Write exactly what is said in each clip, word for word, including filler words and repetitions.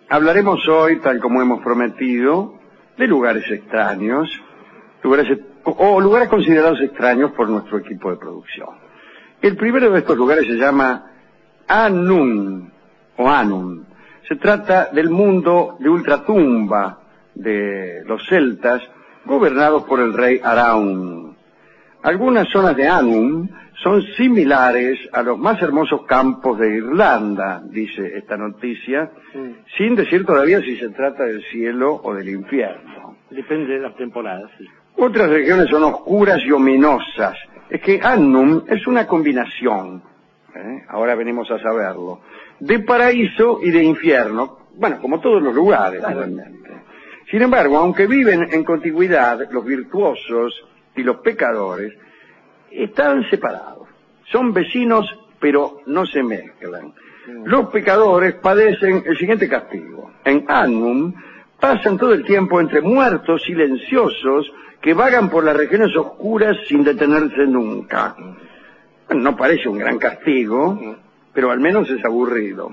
hablaremos hoy, tal como hemos prometido, de lugares extraños, lugares o lugares considerados extraños por nuestro equipo de producción. El primero de estos lugares se llama Annwn, o Annwn. Se trata del mundo de ultratumba de los celtas, gobernados por el rey Araun. Algunas zonas de Annwn son similares a los más hermosos campos de Irlanda, dice esta noticia, sí. Sin decir todavía si se trata del cielo o del infierno. Depende de las temporadas, sí. Otras regiones son oscuras y ominosas. Es que Annwn es una combinación, ¿eh? Ahora venimos a saberlo, de paraíso y de infierno, bueno, como todos los lugares, claro. Realmente. Sin embargo, aunque viven en contigüidad, los virtuosos y los pecadores están separados. Son vecinos, pero no se mezclan. Los pecadores padecen el siguiente castigo. En Annwn pasan todo el tiempo entre muertos silenciosos que vagan por las regiones oscuras sin detenerse nunca. Bueno, no parece un gran castigo, pero al menos es aburrido.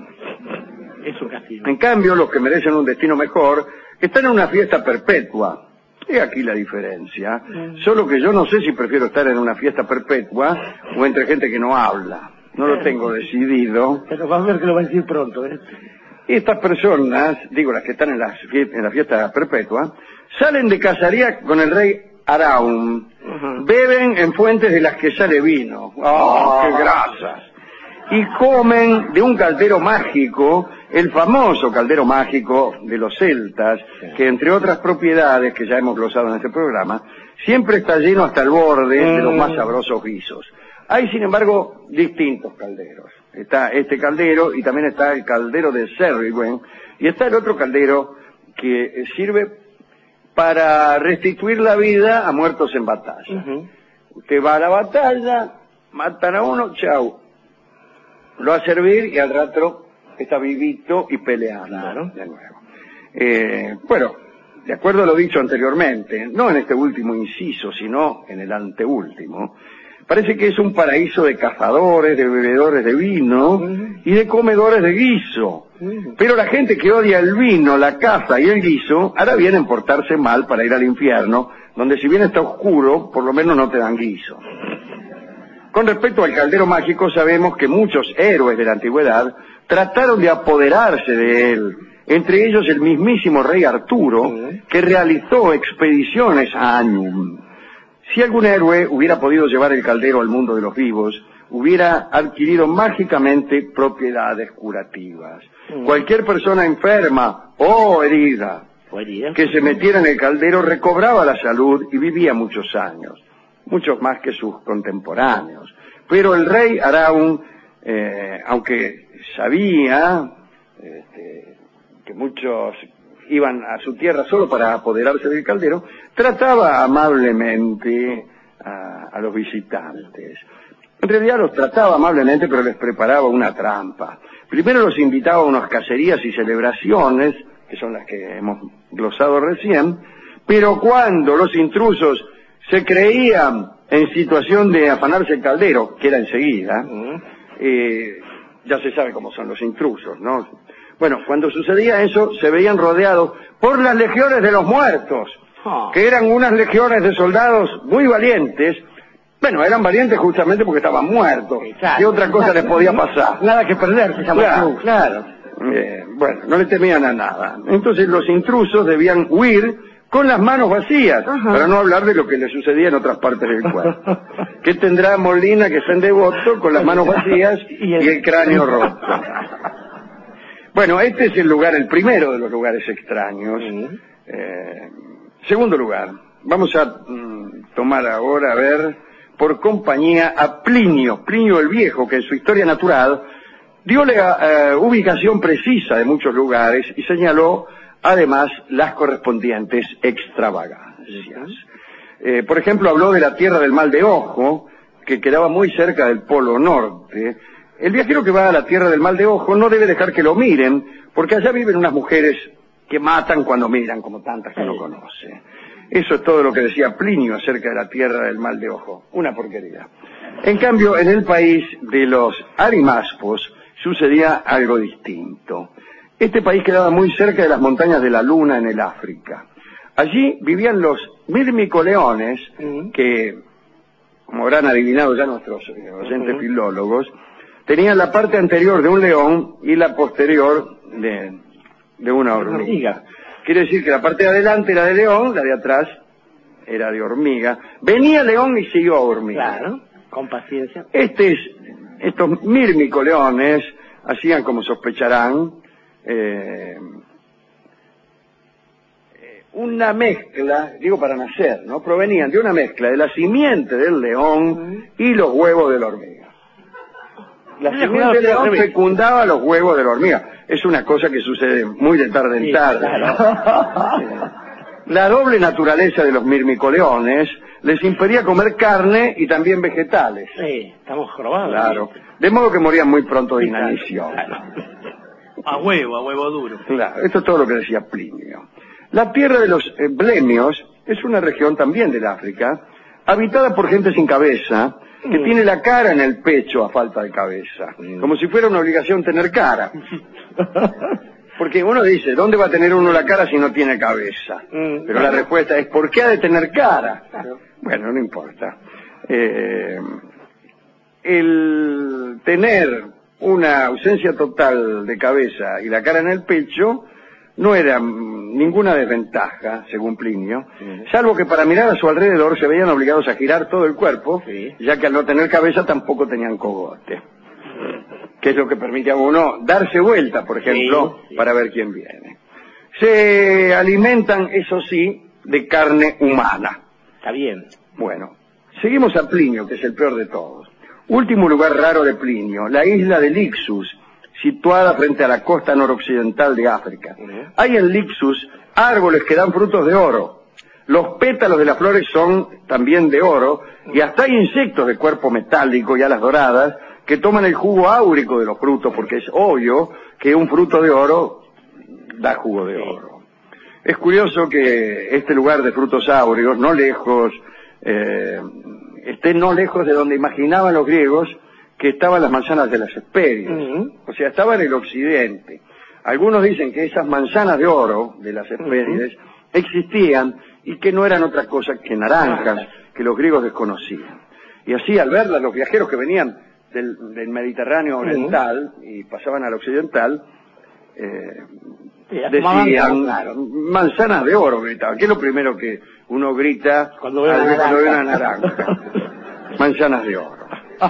Es un castigo. En cambio, los que merecen un destino mejor están en una fiesta perpetua. He aquí la diferencia. Mm. Solo que yo no sé si prefiero estar en una fiesta perpetua o entre gente que no habla. No lo tengo decidido. Pero vas a ver que lo va a decir pronto, ¿eh? Estas personas, digo las que están en la, en la fiesta perpetua, salen de cacería con el rey Araun. Uh-huh. Beben en fuentes de las que sale vino. ¡Oh, qué grasas! Y comen de un caldero mágico, el famoso caldero mágico de los celtas, que entre otras propiedades que ya hemos glosado en este programa, siempre está lleno hasta el borde mm. de los más sabrosos guisos. Hay, sin embargo, distintos calderos. Está este caldero y también está el caldero de Cerridwen, y está el otro caldero que sirve para restituir la vida a muertos en batalla. Uh-huh. Usted va a la batalla, matan a uno, chau. Lo va a servir y al rato está vivito y peleando, claro. De nuevo. Eh, bueno, de acuerdo a lo dicho anteriormente, no en este último inciso, sino en el anteúltimo, parece que es un paraíso de cazadores, de bebedores de vino uh-huh. y de comedores de guiso. Uh-huh. Pero la gente que odia el vino, la caza y el guiso, hará bien en portarse mal para ir al infierno, donde si bien está oscuro, por lo menos no te dan guiso. Con respecto al caldero mágico, sabemos que muchos héroes de la antigüedad trataron de apoderarse de él, entre ellos el mismísimo rey Arturo, que realizó expediciones a Annwn. Si algún héroe hubiera podido llevar el caldero al mundo de los vivos, hubiera adquirido mágicamente propiedades curativas. Mm. Cualquier persona enferma o herida que se metiera en el caldero recobraba la salud y vivía muchos años. Muchos más que sus contemporáneos. Pero el rey Araun, eh, aunque sabía este, que muchos iban a su tierra solo para apoderarse del caldero, trataba amablemente a, a los visitantes. En realidad los trataba amablemente, pero les preparaba una trampa. Primero los invitaba a unas cacerías y celebraciones, que son las que hemos glosado recién, pero cuando los intrusos se creían en situación de afanarse el caldero, que era enseguida, uh-huh. eh, ya se sabe cómo son los intrusos, ¿no? Bueno, cuando sucedía eso, se veían rodeados por las legiones de los muertos, oh. que eran unas legiones de soldados muy valientes. Bueno, eran valientes justamente porque estaban muertos. Exacto. ¿Qué otra cosa les podía pasar? Nada que perder, se llama claro, claro. Eh, bueno, no le temían a nada. Entonces los intrusos debían huir con las manos vacías, ajá. para no hablar de lo que le sucedía en otras partes del cuerpo. ¿Qué tendrá Molina, que es en devoto, con las manos vacías y el, y el cráneo roto? Bueno, este es el lugar, el primero de los lugares extraños. Uh-huh. Eh, segundo lugar, vamos a mm, tomar ahora, a ver, por compañía a Plinio, Plinio el Viejo, que en su Historia Natural dio la uh, ubicación precisa de muchos lugares y señaló además las correspondientes extravagancias. Eh, por ejemplo, habló de la tierra del Mal de Ojo, que quedaba muy cerca del Polo Norte. El viajero que va a la tierra del Mal de Ojo no debe dejar que lo miren, porque allá viven unas mujeres que matan cuando miran, como tantas que no conoce. Eso es todo lo que decía Plinio acerca de la tierra del Mal de Ojo. Una porquería. En cambio, en el país de los Arimaspos sucedía algo distinto. Este país quedaba muy cerca de las montañas de la Luna en el África. Allí vivían los mirmicoleones, uh-huh. que, como habrán adivinado ya nuestros oyentes uh-huh. filólogos, tenían la parte anterior de un león y la posterior de, de una hormiga. Quiere decir que la parte de adelante era de león, la de atrás era de hormiga. Venía león y siguió hormiga. Claro, con paciencia. Este es, estos mirmicoleones hacían, como sospecharán, eh, una mezcla, digo para nacer, ¿no? Provenían de una mezcla de la simiente del león y los huevos de la hormiga. La simiente del león fecundaba los huevos de la hormiga. Es una cosa que sucede muy de tarde en tarde. Sí, claro. La doble naturaleza de los mirmicoleones les impedía comer carne y también vegetales. Sí, estamos jorobados. Claro. De modo que morían muy pronto de inanición. A huevo, a huevo duro. Claro, esto es todo lo que decía Plinio. La tierra de los eh, blemios es una región también del África, habitada por gente sin cabeza, que mm. tiene la cara en el pecho a falta de cabeza, mm. como si fuera una obligación tener cara. Porque uno dice, ¿dónde va a tener uno la cara si no tiene cabeza? Mm. Pero la respuesta es, ¿por qué ha de tener cara? Bueno, no importa. Eh, el tener una ausencia total de cabeza y la cara en el pecho no era ninguna desventaja, según Plinio, sí. salvo que para mirar a su alrededor se veían obligados a girar todo el cuerpo, sí. ya que al no tener cabeza tampoco tenían cogote, que es lo que permite a uno darse vuelta, por ejemplo, sí, sí. para ver quién viene. Se alimentan, eso sí, de carne humana. Está bien. Bueno, seguimos a Plinio, que es el peor de todos. Último lugar raro de Plinio, la isla de Lixus, situada frente a la costa noroccidental de África. Uh-huh. Hay en Lixus árboles que dan frutos de oro. Los pétalos de las flores son también de oro, uh-huh. y hasta hay insectos de cuerpo metálico y alas doradas que toman el jugo áurico de los frutos, porque es obvio que un fruto de oro da jugo de oro. Es curioso que este lugar de frutos áureos, no lejos, eh, esté no lejos de donde imaginaban los griegos que estaban las manzanas de las Hespérides, uh-huh. o sea, estaba en el occidente. Algunos dicen que esas manzanas de oro de las Hespérides uh-huh. existían y que no eran otra cosa que naranjas que los griegos desconocían. Y así, al verlas, los viajeros que venían del, del Mediterráneo oriental uh-huh. y pasaban al occidental, eh, sí, decían, claro. manzanas de oro, gritaban. ¿Qué es lo primero que uno grita cuando ve una, cuando ve una naranja? Manzanas de oro.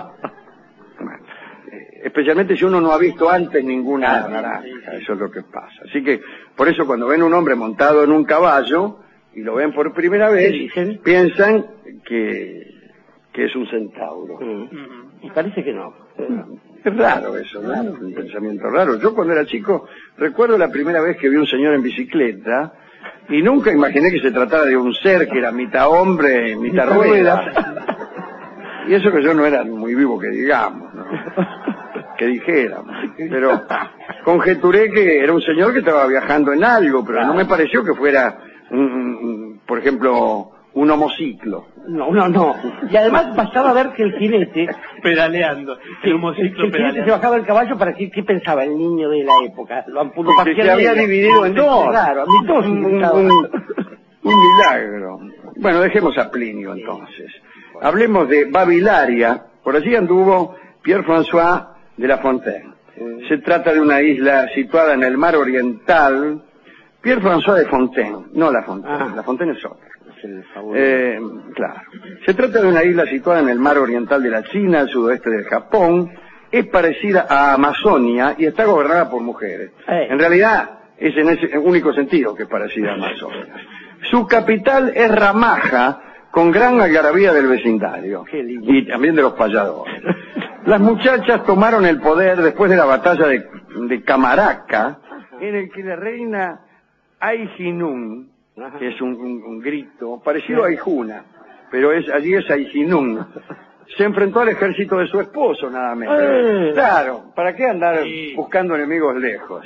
Especialmente si uno no ha visto antes ninguna ah, naranja, eso es lo que pasa. Así que, por eso cuando ven un hombre montado en un caballo, y lo ven por primera vez, ¿sí? piensan que, que es un centauro. Mm. Y parece que no. Es raro eso, ¿no? Es un pensamiento raro. Yo cuando era chico, recuerdo la primera vez que vi un señor en bicicleta, y nunca imaginé que se tratara de un ser que era mitad hombre, mitad rueda. Y eso que yo no era muy vivo que digamos, ¿no? que dijéramos, pero conjeturé que era un señor que estaba viajando en algo, pero no me pareció que fuera, un, un, por ejemplo, un homociclo. No, no, no. Y además bastaba ver que el jinete... pedaleando, el homociclo el, el pedaleando. jinete se bajaba del caballo para decir qué pensaba el niño de la época. Lo han pudo que se había dividido en dos. Claro, a dos un, un, un, un milagro. Bueno, dejemos a Plinio entonces. Hablemos de Babilaria. Por allí anduvo Pierre-François de La Fontaine. Se trata de una isla situada en el mar oriental. Pierre-François de Fontaine, no La Fontaine, ah. La Fontaine es otra. Eh, claro. Se trata de una isla situada en el mar oriental de la China, al sudoeste del Japón. Es parecida a Amazonia y está gobernada por mujeres. Eh. En realidad es en ese único sentido que es parecida a Amazonia. Su capital es Ramaja, con gran algarabía del vecindario y también de los payadores. Las muchachas tomaron el poder después de la batalla de, de Camaraca, en el que la reina Aijinun, que es un, un, un grito parecido a Aijuna, pero es, allí es Aijinun, se enfrentó al ejército de su esposo nada menos. Eh. Claro, ¿para qué andar sí. buscando enemigos lejos?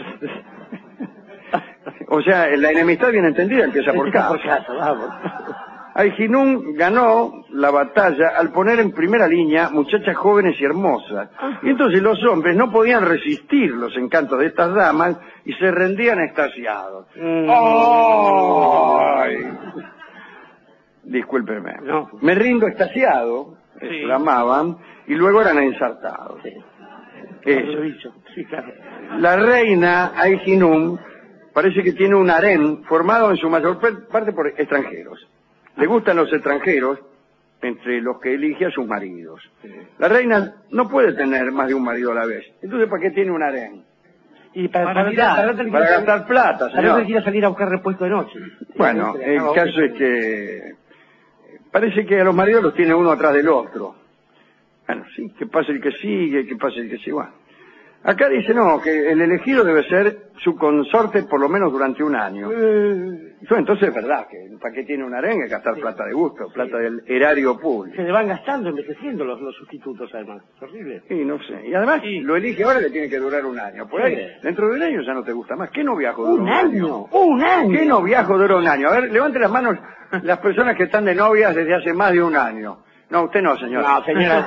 O sea, la enemistad bien entendida empieza por casa. Por casa, vamos. Aijinun ganó la batalla al poner en primera línea muchachas jóvenes y hermosas. Ajá. Y entonces los hombres no podían resistir los encantos de estas damas y se rendían extasiados. Mm. ¡Ay! Discúlpeme. No. Me rindo extasiado, Sí. exclamaban, y luego eran ensartados. Sí. Eso. Lo he dicho. Sí, claro. La reina Aiginum parece que tiene un harén formado en su mayor parte por extranjeros. Le gustan los extranjeros, entre los que elige a sus maridos. La reina no puede tener más de un marido a la vez. Entonces, ¿para qué tiene un harén? Y para, Para para, mirar, para, para, Para gastar plata, para no señor. quiera salir a buscar repuesto de noche. Bueno, el caso es que parece que a los maridos los tiene uno atrás del otro. Bueno, sí, que pase el que sigue, que pase el que sigue. Bueno. Acá dice, no, que el elegido debe ser su consorte por lo menos durante un año. Eh, Eso entonces es verdad, que ¿para qué tiene un harén? Hay que gastar plata de gusto, plata del erario público. se le van gastando, envejeciendo los, los sustitutos, además. Es horrible. Sí, no sé. Y además Sí. lo elige ahora que tiene que durar un año. Por ahí, Sí. dentro de un año ya no te gusta más. ¿Qué noviajo dura Un año, un año. ¿Qué noviajo dura un año? A ver, levante las manos las personas que están de novias desde hace más de un año. No, usted no, señor. No, señora.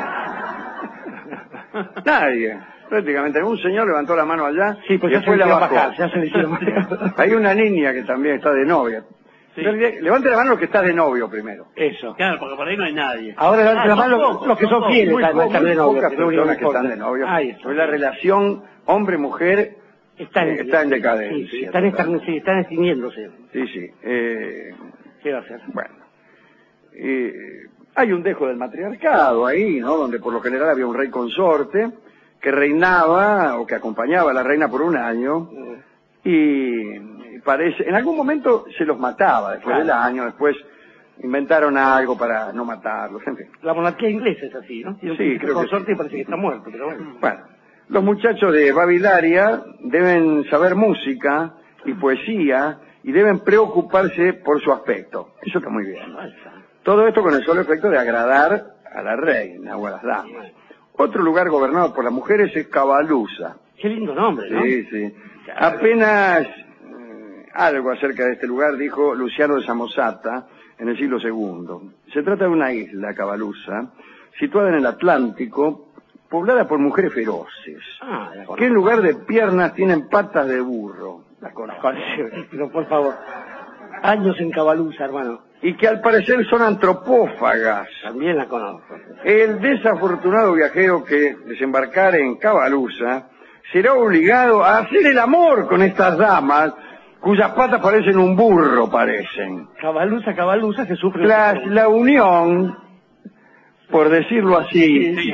Nadie. Prácticamente. Un señor levantó la mano allá Sí, pues y ya después se la le bajó. bajar, ya se le hicieron bajar. Hay una niña que también está de novia. Sí. Levante la mano los que está de novio primero. Eso. Claro, porque por ahí no hay nadie. Ahora levanten Ah, la son mano los, pocos, los que son son pocos. fieles Muy, al po- estar muy de novio. pocas que lo único personas que importa. están de novio. Ahí está. Pues la relación hombre-mujer Está en, eh, está en decadencia. Sí, sí, están, total. sí, están extinguiéndose. Sí, sí. Eh, ¿Qué va a hacer? bueno. Eh, hay un dejo del matriarcado ahí, ¿no? Donde por lo general había un rey consorte que reinaba o que acompañaba a la reina por un año y parece, en algún momento se los mataba después Claro. del año, después inventaron algo para no matarlos, en fin. La monarquía inglesa es así, ¿no? Tiene un Sí, príncipe creo que consorte sí. y parece que está muerto, pero bueno. Bueno, los muchachos de Babilaria deben saber música y poesía y deben preocuparse por su aspecto. Eso está muy bien. Ahí está. Todo esto con el solo efecto de agradar a la reina o a las damas. Otro lugar gobernado por las mujeres es Cabalusa. Qué lindo nombre, ¿no? Sí, sí. Apenas eh, algo acerca de este lugar dijo Luciano de Samosata en el siglo segundo. Se trata de una isla, Cabalusa, situada en el Atlántico, poblada por mujeres feroces, Ah, la conozco. que en lugar de piernas tienen patas de burro. La conozco. Pero por favor. Años en Cabalusa, hermano. Y que al parecer son antropófagas. También la conozco. El desafortunado viajero que desembarcare en Cabalusa será obligado a hacer el amor con estas damas, cuyas patas parecen un burro, parecen. Cabalusa, Cabalusa se sufre. Tras la unión, por decirlo así, Sí.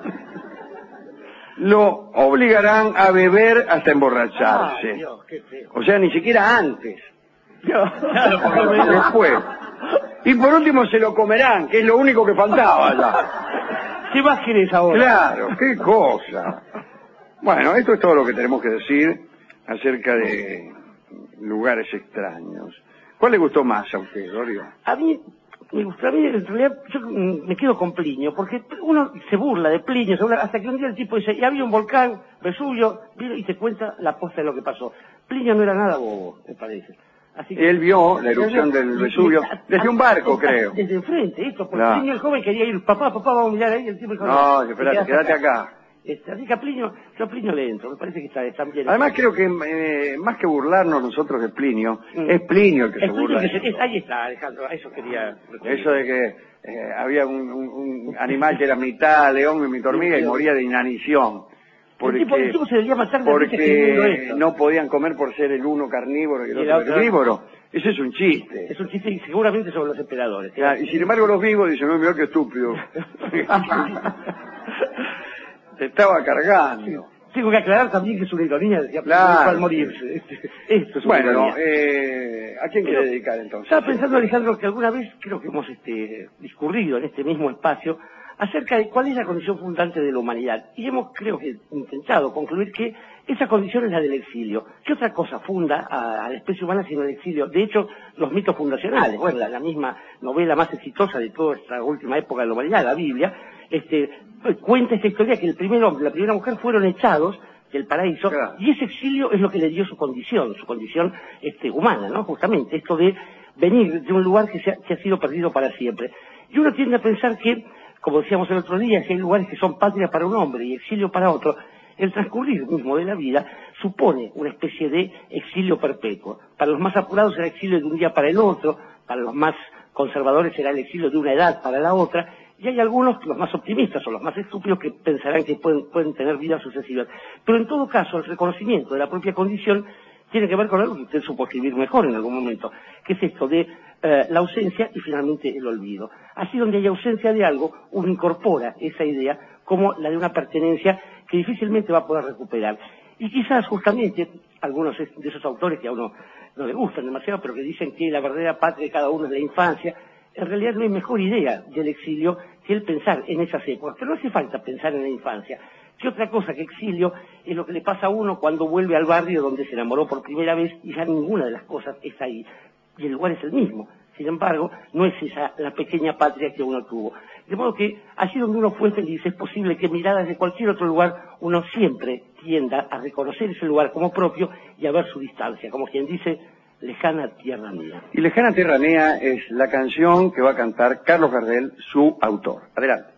lo obligarán a beber hasta Ay, emborracharse. Dios, qué feo. O sea, ni siquiera antes. Claro, por lo menos. Después. Y por último se lo comerán, que es lo único que faltaba ya. ¿Qué más querés ahora? Claro, qué cosa. Bueno, esto es todo lo que tenemos que decir acerca de lugares extraños. ¿Cuál le gustó más a usted, Dorio? A mí, me gusta, a mí en realidad yo mm, me quedo con Plinio, porque uno se burla de Plinio, se burla, hasta que un día el tipo dice, y había un volcán, Vesubio, vino y te cuenta la posta de lo que pasó. Plinio no era nada bobo, me parece. Así que, Él vio la erupción del Vesubio desde un barco, creo. Desde enfrente, esto, porque Claro. Plinio el joven quería ir, papá, papá, vamos a mirar ahí, el tipo dijo, No, te espérate, quedas quédate acá. Este, así que a Plinio, yo a Plinio le entro, me parece que está, está bien. Además creo que eh, más que burlarnos nosotros de Plinio, Mm. es Plinio el que Es se Plinio burla. que se- es- ahí está, Alejandro, a eso quería... Eso de que eh, había un, un- un animal que era mitad león y mitad hormiga y moría de inanición. Porque, el, tipo, el tipo se debería matar de risa escribiendo porque esto. no podían comer por ser el uno carnívoro y el Y el otro otro- herbívoro. Ese es un chiste. Es un chiste y seguramente sobre los emperadores. Ya, y sin embargo los vivos dicen, no, mira qué estúpido. Te estaba cargando. Tengo que aclarar también que es una ironía, decía, Claro. al morirse. Este, Esto es una Bueno, ironía. eh, ¿a quién Pero, quiere dedicar entonces? Estaba pensando, Alejandro, que alguna vez creo que hemos este, discurrido en este mismo espacio acerca de cuál es la condición fundante de la humanidad. Y hemos, creo que, intentado concluir que esa condición es la del exilio. ¿Qué otra cosa funda a, a la especie humana sino el exilio? De hecho, los mitos fundacionales, bueno, la, la misma novela más exitosa de toda esta última época de la humanidad, la Biblia, este, cuenta esta historia que el primer hombre y la primera mujer fueron echados del paraíso, Claro. y ese exilio es lo que le dio su condición, su condición este, humana, ¿no? Justamente, esto de venir de un lugar que, se ha, que ha sido perdido para siempre. Y uno tiende a pensar que, como decíamos el otro día, que hay lugares que son patria para un hombre y exilio para otro, el transcurrir mismo de la vida supone una especie de exilio perpetuo. Para los más apurados será exilio de un día para el otro, para los más conservadores será el exilio de una edad para la otra, y hay algunos, los más optimistas o los más estúpidos, que pensarán que pueden, pueden tener vidas sucesivas. Pero en todo caso, el reconocimiento de la propia condición tiene que ver con algo que usted supo escribir mejor en algún momento, que es esto de eh, la ausencia y finalmente el olvido. Así, donde hay ausencia de algo, uno incorpora esa idea como la de una pertenencia que difícilmente va a poder recuperar. Y quizás justamente algunos de esos autores que a uno no le gustan demasiado, pero que dicen que la verdadera patria de cada uno es la infancia, en realidad no hay mejor idea del exilio que el pensar en esas épocas. Pero no hace falta pensar en la infancia. ¿Qué otra cosa que exilio es lo que le pasa a uno cuando vuelve al barrio donde se enamoró por primera vez y ya ninguna de las cosas está ahí? Y el lugar es el mismo. Sin embargo, no es esa la pequeña patria que uno tuvo. De modo que allí donde uno fue feliz es posible que miradas de cualquier otro lugar uno siempre tienda a reconocer ese lugar como propio y a ver su distancia, como quien dice, lejana tierra mía. Y Lejana Tierra Mía es la canción que va a cantar Carlos Gardel, su autor. Adelante.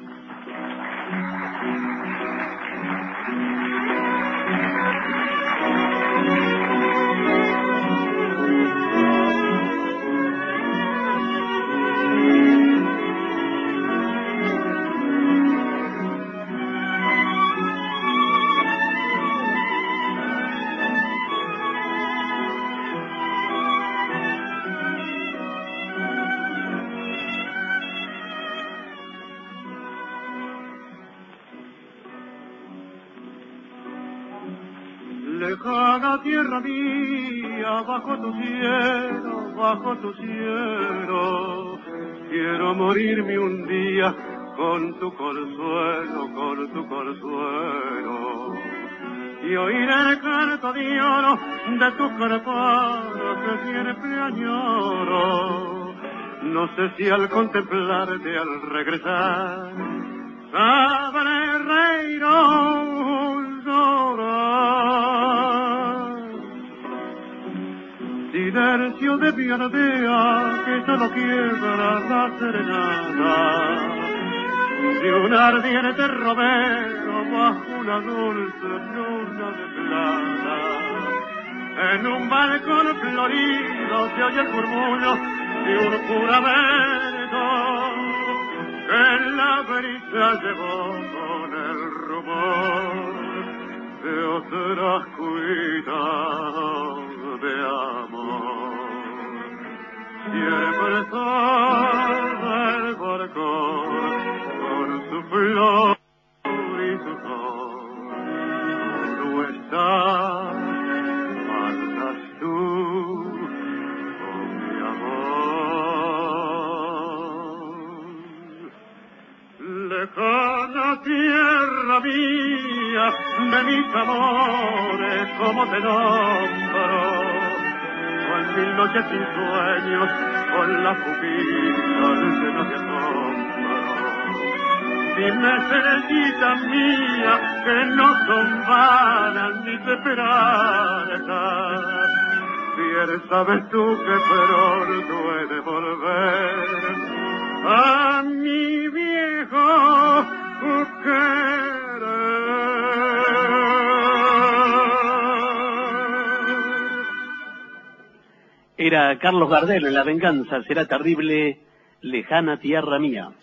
Lejana tierra mía, bajo tu cielo, bajo tu cielo, quiero morirme un día con tu consuelo, con tu consuelo, y oír el canto de oro de tu carpado que siempre añoro. No sé si al contemplarte, al regresar, sabré reír o llorar. Silencio de mi aldea que solo quiebra la serenata de un ardiente romero bajo una dulce luna de plata. En un balcón florido se oye el murmullo de un juramento que la brisa llevó con el rumor de otras cuitas de amor. Siempre está el balcón con su flor y su sol. Tú estás, faltas tú, oh mi amor. Lejana tierra mía, de mis amores, como te nombro, con mil noches sin sueños, con las pupilas llenas de asombro. Dime, cerecita mía, que no son vanas ni te esperanzas. Bien sabes tú que pronto he de volver a mi viejo querer. Era Carlos Gardel en La venganza será terrible, lejana tierra mía.